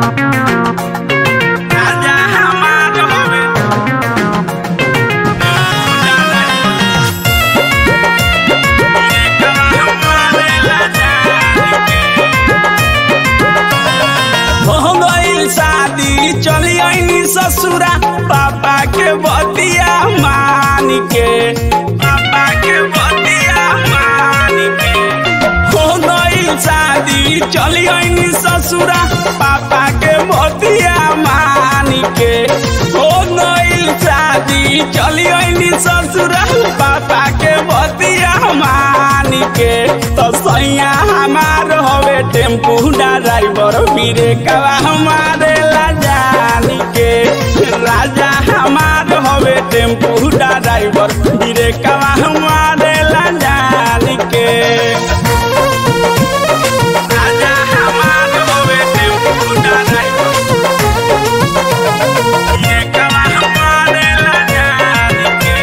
राजा हमार हवे हो गइल शादी चली आईनी ससुरा पापा के बतिया मान के पापा के बतिया मान के हो गइल शादी चली आईनी ससुरा पापा के बतिया मान के हो गइल शादी चली आईनी ससुरा पापा के बतिया मान के तो सैया हमार हवे टेम्पू ड्राइवर बीरे कवा हमारे लाजानी के राजा हमार हवे टेम्पू ड्राइवर बीरे कवा हमारे लाजानी के राजा हमार हवे टेम्पू ड्राइवर बीरे कवा हमारे लाजानी के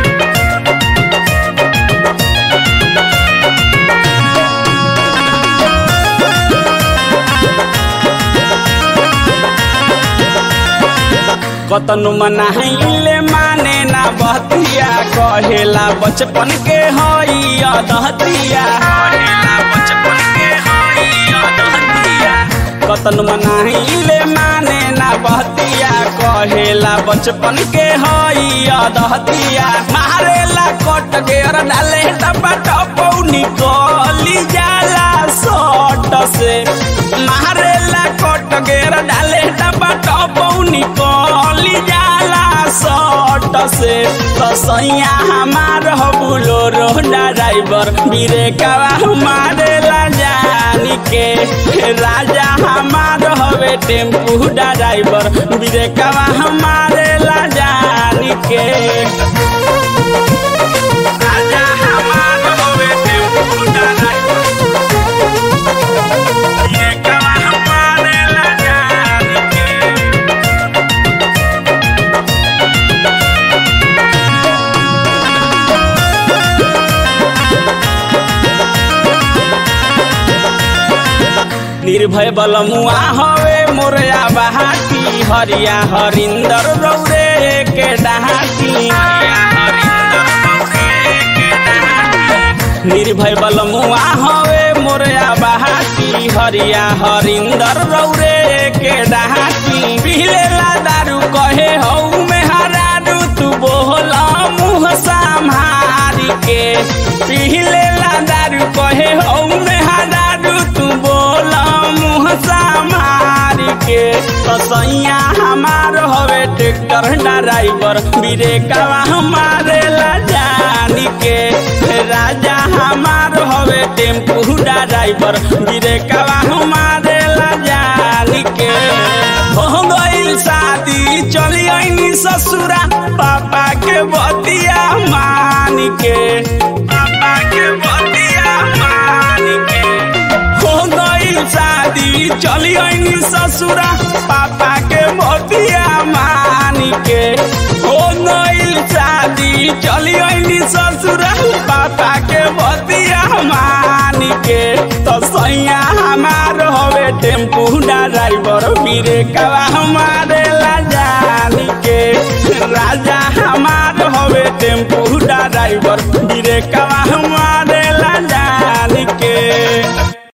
कतनु मनाहिले माने ना बहतिया कहेला बचपन के हई अदहतिया कहेला बचपन के हई अदहतिया कतनु मनाहिले माने ना बहतिया कहेला बचपन के हई अदहतिया मारेला कट गेर डाले टपा टपौ निकली जाला सट से मारेला कट गेर डाले टपा टपौ निकली जाला सट से तो सैया हमार हो बुलोरो ड्राइवर बीरे कवा हमारे लाजानी के राजा हमार हवे टेम्पू ड्राइवर बीरे कवा हमारे लाजानी के राजा हमार हवे टेम्पू ड्राइवर बीरे कवा हमारे लाजानी के निर्भय बलमुआ हवे मोरया बहाती हरिया हरिंदर रौरे के डहाती निर्भय बलमुआ हवे मोरया बहाती हरिया हरिंदर रौरे के डहाती पिहलेला दारू कहे हऊ में हरारू तू बोला मुँह संभारी के पिहलेला दारू कहे हऊ में हरारू तू बोला मुँह संभारी के तो सैया हमार हवे ट्रैक्टर ड्राइवर बीरे कवा हमारे लाजानी के राजा हमार हवे टेम्पू ड्राइवर बीरे कवा हमारे लाजानी के हो गइल शादी चली आईनी ससुरा पापा के बतिया मान के पापा के बतिया मान के हो गइल शादी चली आईनी ससुरा पापा के बतिया मान के हो गइल शादी चली आईनी ससुरा पापा के बतिया मान के तो सैया हमार हवे टेम्पू ड्राइवर बीरे कवा हमारे लाजानी के राजा हमार हवे टेम्पू ड्राइवर बीरे कवा हमारे